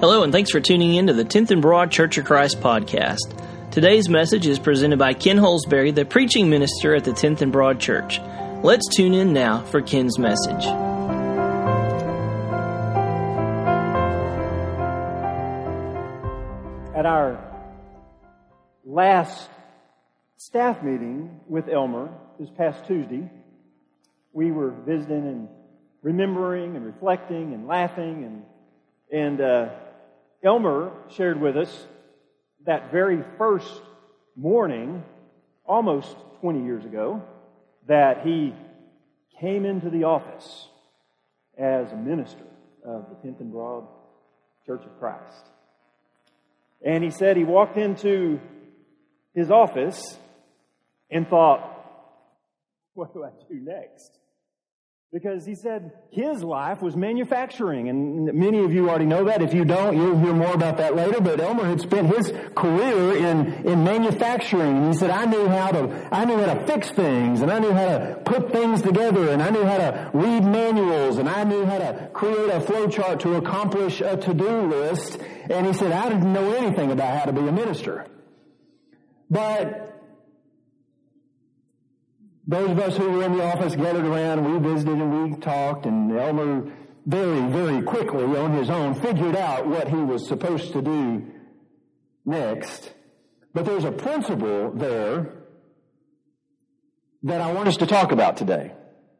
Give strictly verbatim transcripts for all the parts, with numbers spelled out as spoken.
Hello, and thanks for tuning in to the tenth and Broad Church of Christ podcast. Today's message is presented by Ken Holsberry, the preaching minister at the tenth and Broad Church. Let's tune in now for Ken's message. At our last staff meeting with Elmer this past Tuesday, we were visiting and remembering and reflecting and laughing, and and uh, Elmer shared with us that very first morning, almost twenty years ago, that he came into the office as a minister of the tenth and Broad Church of Christ. And he said he walked into his office and thought, what do I do next? Because he said his life was manufacturing, and many of you already know that. If you don't, you'll hear more about that later. But Elmer had spent his career in, in manufacturing, and he said, I knew how to I knew how to fix things, and I knew how to put things together, and I knew how to read manuals, and I knew how to create a flow chart to accomplish a to-do list. And he said, I didn't know anything about how to be a minister. But those of us who were in the office gathered around, we visited and we talked, and Elmer very, very quickly on his own figured out what he was supposed to do next. But there's a principle there that I want us to talk about today.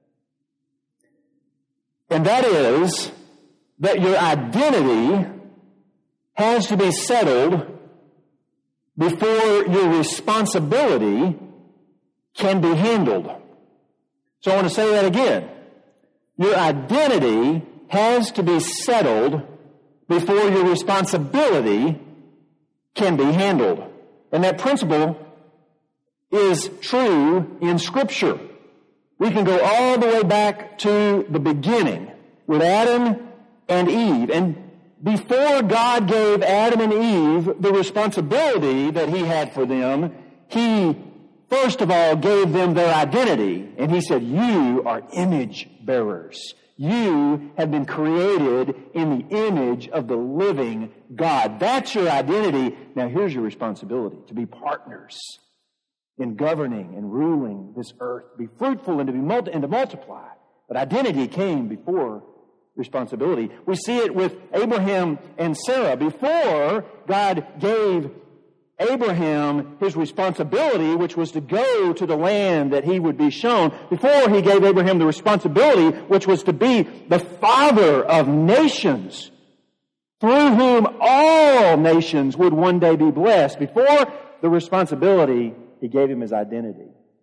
And that is that your identity has to be settled before your responsibility can be handled. So I want to say that again. Your identity has to be settled before your responsibility can be handled. And that principle is true in Scripture. We can go all the way back to the beginning with Adam and Eve. And before God gave Adam and Eve the responsibility that He had for them, He first of all gave them their identity. And He said, you are image bearers. You have been created in the image of the living God. That's your identity. Now here's your responsibility: to be partners in governing and ruling this earth. Be fruitful and to be multi- and to multiply. But identity came before responsibility. We see it with Abraham and Sarah. Before God gave Abraham his responsibility, which was to go to the land that he would be shown, before He gave Abraham the responsibility, which was to be the father of nations, through whom all nations would one day be blessed, before the responsibility, He gave him his identity.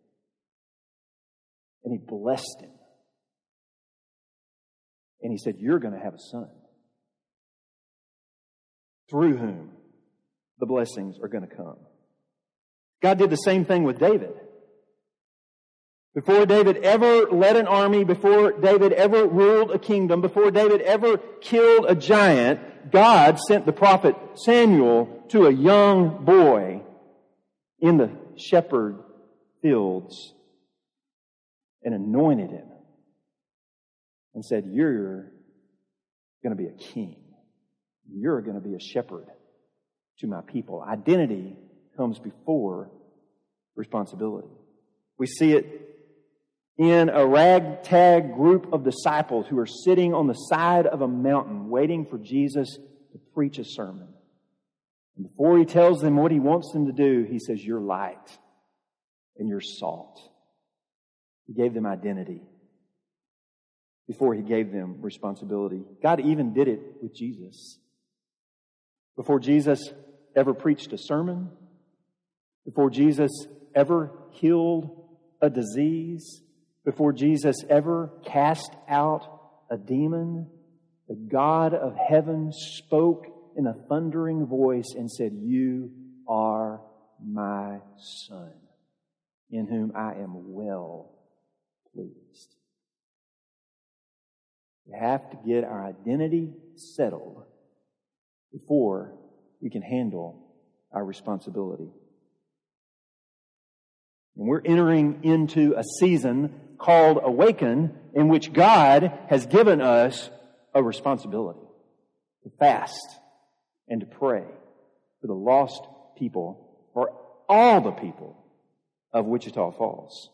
And He blessed him. And He said, you're going to have a son, through whom the blessings are going to come. God did the same thing with David. Before David ever led an army, before David ever ruled a kingdom, before David ever killed a giant, God sent the prophet Samuel to a young boy in the shepherd fields and anointed him and said, you're going to be a king. You're going to be a shepherd to my people. Identity comes before responsibility. We see it in a ragtag group of disciples who are sitting on the side of a mountain waiting for Jesus to preach a sermon. And before He tells them what He wants them to do, He says, you're light and you're salt. He gave them identity before He gave them responsibility. God even did it with Jesus. Before Jesus ever preached a sermon, before Jesus ever healed a disease, before Jesus ever cast out a demon, the God of heaven spoke in a thundering voice and said, you are my Son, in whom I am well pleased. We have to get our identity settled before we can handle our responsibility. And we're entering into a season called Awaken, in which God has given us a responsibility to fast and to pray for the lost people, for all the people of Wichita Falls.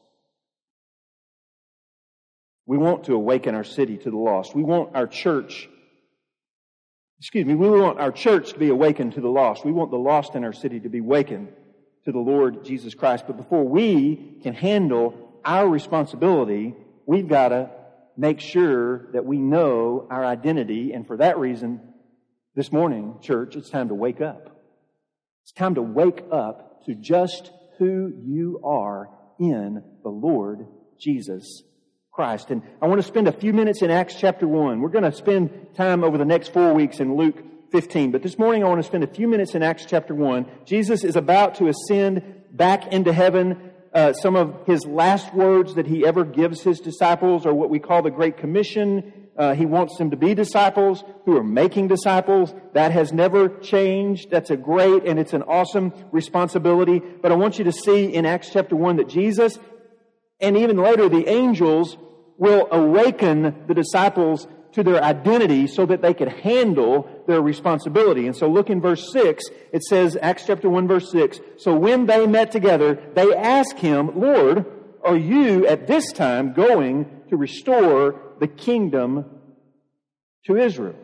We want to awaken our city to the lost. We want our church, excuse me, we want our church to be awakened to the lost. We want the lost in our city to be awakened to the Lord Jesus Christ. But before we can handle our responsibility, we've got to make sure that we know our identity. And for that reason, this morning, church, it's time to wake up. It's time to wake up to just who you are in the Lord Jesus Christ. And I want to spend a few minutes in Acts chapter one. We're going to spend time over the next four weeks in Luke fifteen. But this morning I want to spend a few minutes in Acts chapter one. Jesus is about to ascend back into heaven. Uh, some of his last words that he ever gives his disciples are what we call the Great Commission. Uh, he wants them to be disciples who are making disciples. That has never changed. That's a great and it's an awesome responsibility. But I want you to see in Acts chapter one that Jesus and even later the angels will awaken the disciples to their identity so that they could handle their responsibility. And so look in verse six. It says, Acts chapter one, verse six, "So when they met together, they asked him, 'Lord, are you at this time going to restore the kingdom to Israel?'"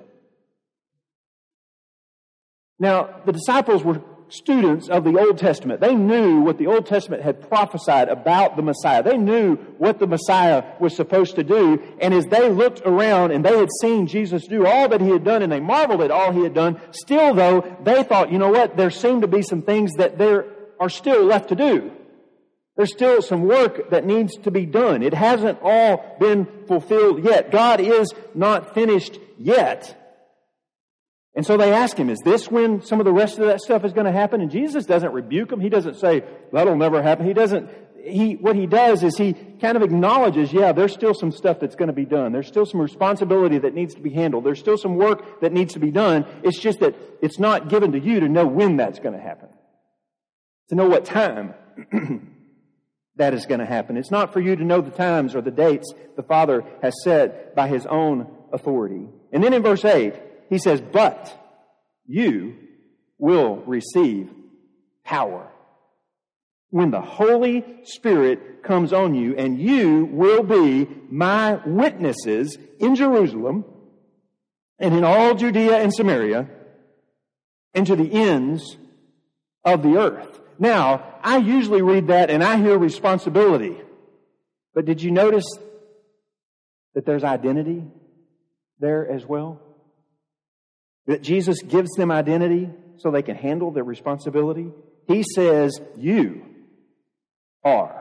Now, the disciples were students of the Old Testament. They knew what the Old Testament had prophesied about the Messiah. They knew what the Messiah was supposed to do. And as they looked around and they had seen Jesus do all that he had done and they marveled at all he had done, still though, they thought, you know what, there seemed to be some things that there are still left to do. There's still some work that needs to be done. It hasn't all been fulfilled yet. God is not finished yet. And so they ask him, is this when some of the rest of that stuff is going to happen? And Jesus doesn't rebuke them. He doesn't say, that'll never happen. He doesn't, he, what he does is he kind of acknowledges, yeah, there's still some stuff that's going to be done. There's still some responsibility that needs to be handled. There's still some work that needs to be done. It's just that it's not given to you to know when that's going to happen. To know what time that is going to happen. It's not for you to know the times or the dates the Father has set by his own authority. And then in verse eight, he says, "But you will receive power when the Holy Spirit comes on you, and you will be my witnesses in Jerusalem and in all Judea and Samaria and to the ends of the earth." Now, I usually read that and I hear responsibility. But did you notice that there's identity there as well? That Jesus gives them identity so they can handle their responsibility. He says, you are.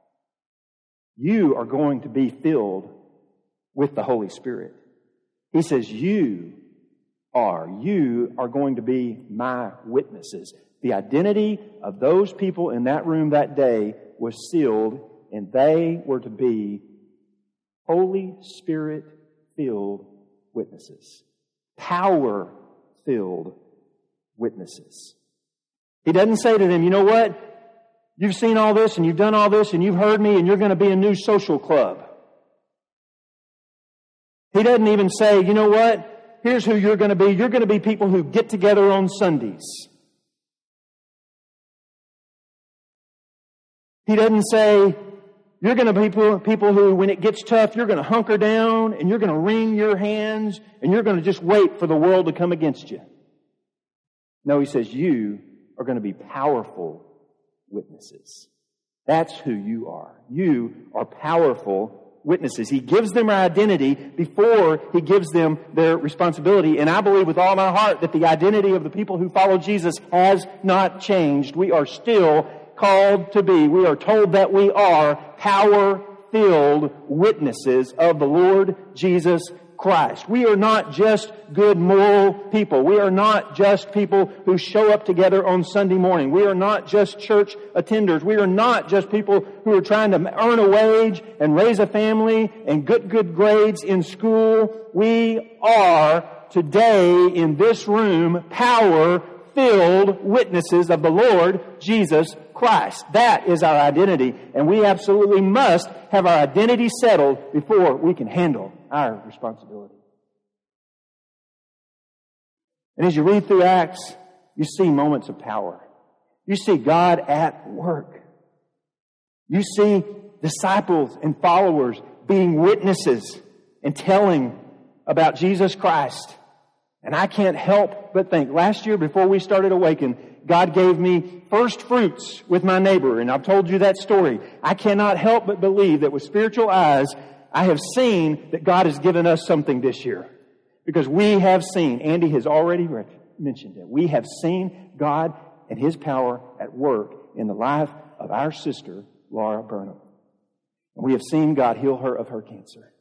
You are going to be filled with the Holy Spirit. He says, you are. You are going to be my witnesses. The identity of those people in that room that day was sealed, and they were to be Holy Spirit-filled witnesses. Power-filled witnesses. He doesn't say to them, you know what? You've seen all this and you've done all this and you've heard me and you're going to be a new social club. He doesn't even say, you know what? Here's who you're going to be. You're going to be people who get together on Sundays. He doesn't say, you're going to be people who, when it gets tough, you're going to hunker down and you're going to wring your hands and you're going to just wait for the world to come against you. No, he says, you are going to be powerful witnesses. That's who you are. You are powerful witnesses. He gives them our identity before he gives them their responsibility. And I believe with all my heart that the identity of the people who follow Jesus has not changed. We are still called to be. We are told that we are power-filled witnesses of the Lord Jesus Christ. We are not just good moral people. We are not just people who show up together on Sunday morning. We are not just church attenders. We are not just people who are trying to earn a wage and raise a family and get good grades in school. We are today in this room power-filled witnesses of the Lord Jesus Christ. That is our identity, and we absolutely must have our identity settled before we can handle our responsibility. And as you read through Acts, you see moments of power. You see God at work. You see disciples and followers being witnesses and telling about Jesus Christ. And I can't help but think, last year before we started Awaken, God gave me first fruits with my neighbor. And I've told you that story. I cannot help but believe that with spiritual eyes, I have seen that God has given us something this year. Because we have seen, Andy has already mentioned it, we have seen God and His power at work in the life of our sister, Laura Burnham. And we have seen God heal her of her cancer.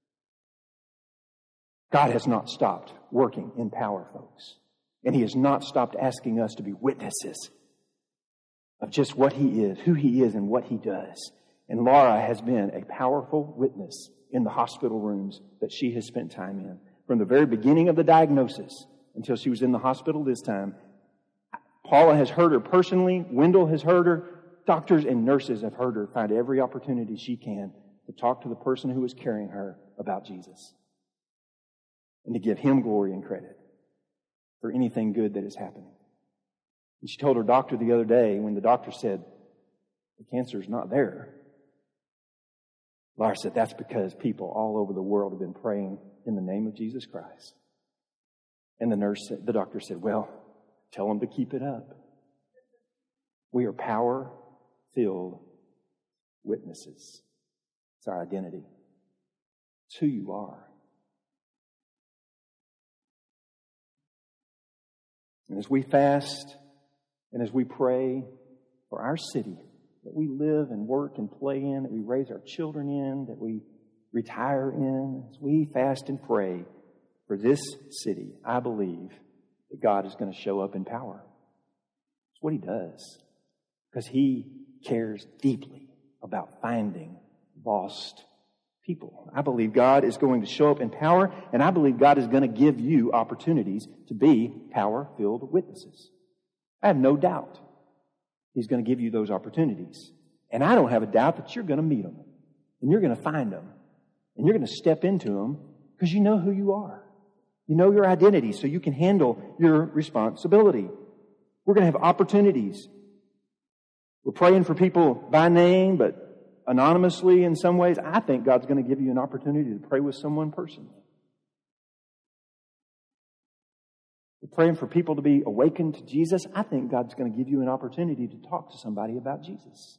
God has not stopped working in power, folks. And He has not stopped asking us to be witnesses of just what He is, who He is, and what He does. And Laura has been a powerful witness in the hospital rooms that she has spent time in. From the very beginning of the diagnosis until she was in the hospital this time, Paula has heard her personally. Wendell has heard her. Doctors and nurses have heard her find every opportunity she can to talk to the person who is carrying her about Jesus and to give Him glory and credit for anything good that is happening. And she told her doctor the other day when the doctor said, the cancer is not there. Laura said, that's because people all over the world have been praying in the name of Jesus Christ. And the nurse said, the doctor said, well, tell them to keep it up. We are power-filled witnesses. It's our identity. It's who you are. And as we fast and as we pray for our city that we live and work and play in, that we raise our children in, that we retire in, as we fast and pray for this city, I believe that God is going to show up in power. It's what He does. Because He cares deeply about finding lost people. I believe God is going to show up in power, and I believe God is going to give you opportunities to be power-filled witnesses. I have no doubt He's going to give you those opportunities. And I don't have a doubt that you're going to meet them, and you're going to find them, and you're going to step into them because you know who you are. You know your identity, so you can handle your responsibility. We're going to have opportunities. We're praying for people by name, but anonymously in some ways. I think God's going to give you an opportunity to pray with someone personally. We're praying for people to be awakened to Jesus. I think God's going to give you an opportunity to talk to somebody about Jesus.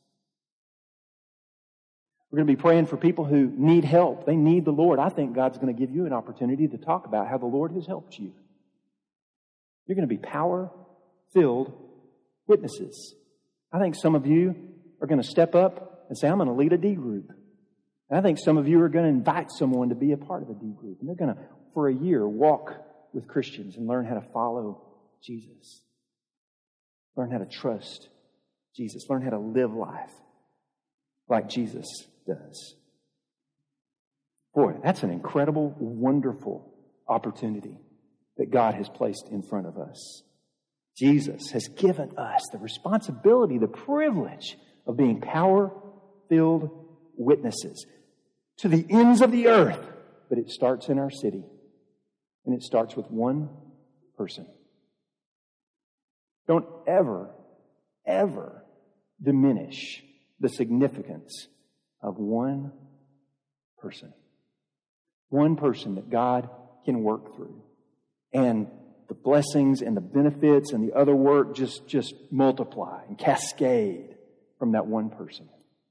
We're going to be praying for people who need help. They need the Lord. I think God's going to give you an opportunity to talk about how the Lord has helped you. You're going to be power-filled witnesses. I think some of you are going to step up and say, I'm going to lead a D group. And I think some of you are going to invite someone to be a part of a D group. And they're going to, for a year, walk with Christians and learn how to follow Jesus. Learn how to trust Jesus. Learn how to live life like Jesus does. Boy, that's an incredible, wonderful opportunity that God has placed in front of us. Jesus has given us the responsibility, the privilege of being power-filled witnesses to the ends of the earth. But it starts in our city. And it starts with one person. Don't ever, ever diminish the significance of one person. One person that God can work through. And the blessings and the benefits and the other work just, just multiply and cascade from that one person.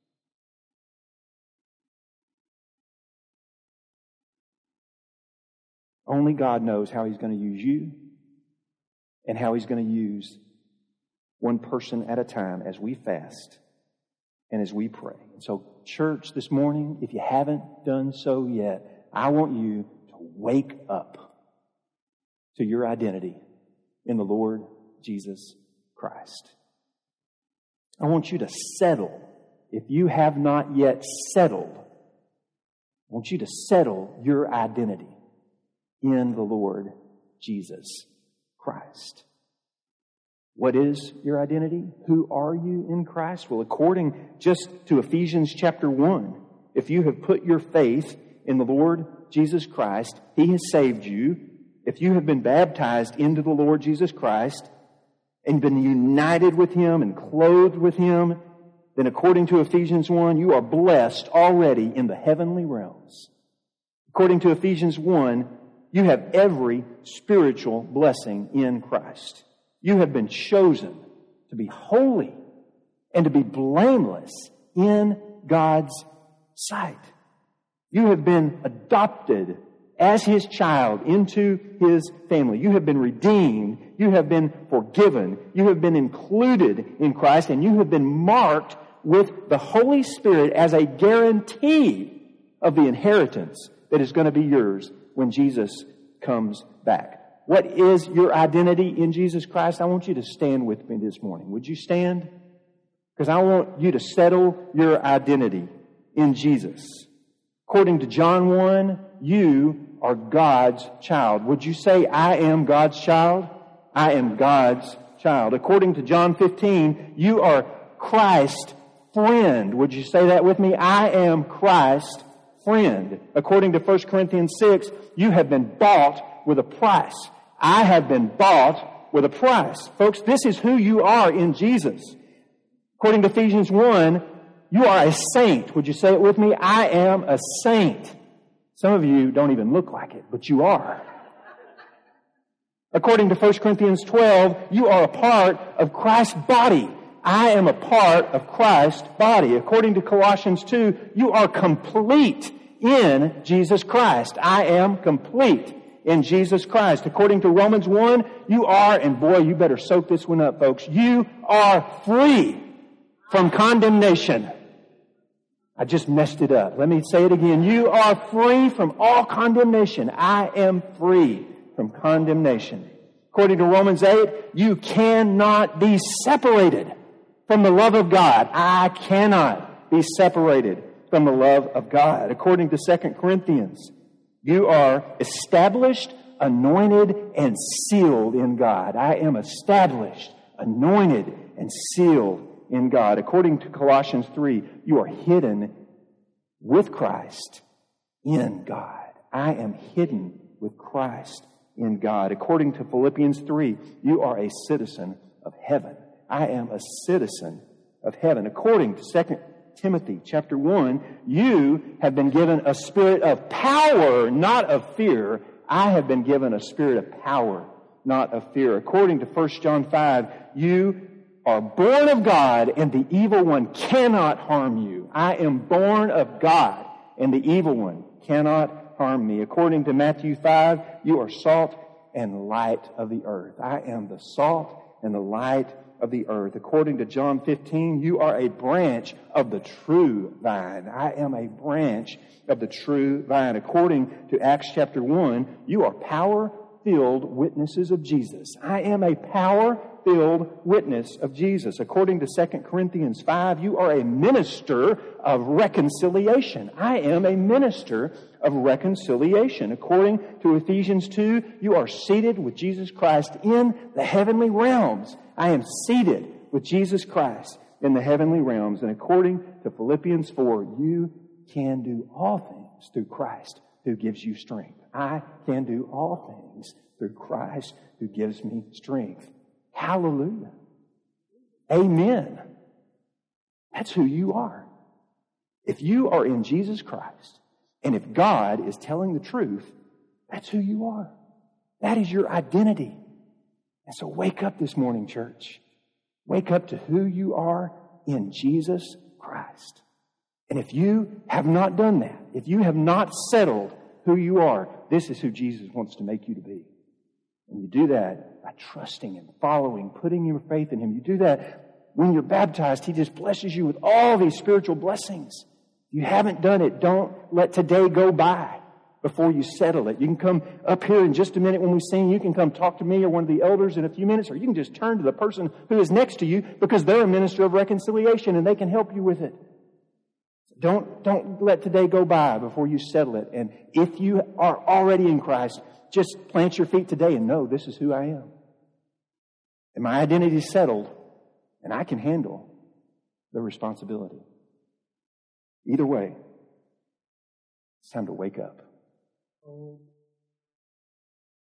Only God knows how He's going to use you and how He's going to use one person at a time as we fast and as we pray. And so, church, this morning, if you haven't done so yet, I want you to wake up to your identity in the Lord Jesus Christ. I want you to settle. If you have not yet settled, I want you to settle your identity in the Lord Jesus Christ. What is your identity? Who are you in Christ? Well, according just to Ephesians chapter one, if you have put your faith in the Lord Jesus Christ, He has saved you. if you have been baptized into the Lord Jesus Christ and been united with Him and clothed with Him, then according to Ephesians one, you are blessed already in the heavenly realms. According to Ephesians one, you have every spiritual blessing in Christ. You have been chosen to be holy and to be blameless in God's sight. You have been adopted as His child into His family. You have been redeemed. You have been forgiven. You have been included in Christ, and you have been marked with the Holy Spirit as a guarantee of the inheritance that is going to be yours when Jesus comes back. What is your identity in Jesus Christ? I want you to stand with me this morning. Would you stand? Because I want you to settle your identity in Jesus. According to John one, you are God's child. Would you say, I am God's child? I am God's child. According to John fifteen, you are Christ's friend. Would you say that with me? I am Christ's friend. According to First Corinthians six, you have been bought with a price. I have been bought with a price. Folks, this is who you are in Jesus. According to Ephesians one, you are a saint. Would you say it with me? I am a saint. Some of you don't even look like it, but you are. According to First Corinthians twelve, you are a part of Christ's body. I am a part of Christ's body. According to Colossians two, you are complete in Jesus Christ. I am complete in Jesus Christ. According to Romans one, you are, and boy, you better soak this one up, folks, you are free from condemnation. I just messed it up. Let me say it again. You are free from all condemnation. I am free from condemnation. According to Romans eight, you cannot be separated from the love of God. I cannot be separated from the love of God. According to Second Corinthians, you are established, anointed, and sealed in God. I am established, anointed, and sealed in God. According to Colossians three, you are hidden with Christ in God. I am hidden with Christ in God. According to Philippians three, you are a citizen of heaven. I am a citizen of heaven. According to Second Timothy chapter one, you have been given a spirit of power, not of fear. I have been given a spirit of power, not of fear. According to First John five, you are born of God, and the evil one cannot harm you. I am born of God, and the evil one cannot harm me. According to Matthew five, you are salt and light of the earth. I am the salt and the light of the earth. According to John fifteen, you are a branch of the true vine. I am a branch of the true vine. According to Acts chapter one, you are power-filled witnesses of Jesus. I am a power-filled witness of Jesus. According to Second Corinthians five, you are a minister of reconciliation. I am a minister of reconciliation. According to Ephesians two, you are seated with Jesus Christ in the heavenly realms. I am seated with Jesus Christ in the heavenly realms. And according to Philippians four, you can do all things through Christ who gives you strength. I can do all things through Christ who gives me strength. Hallelujah. Amen. That's who you are. If you are in Jesus Christ, and if God is telling the truth, that's who you are. That is your identity. And so wake up this morning, church. Wake up to who you are in Jesus Christ. And if you have not done that, if you have not settled who you are, this is who Jesus wants to make you to be. And you do that by trusting Him, following, putting your faith in Him. You do that when you're baptized. He just blesses you with all these spiritual blessings. If you haven't done it, don't let today go by before you settle it. You can come up here in just a minute when we sing. You can come talk to me or one of the elders in a few minutes, or you can just turn to the person who is next to you because they're a minister of reconciliation and they can help you with it. Don't, don't let today go by before you settle it. And if you are already in Christ, just plant your feet today and know this is who I am. And my identity is settled, and I can handle the responsibility. Either way, it's time to wake up.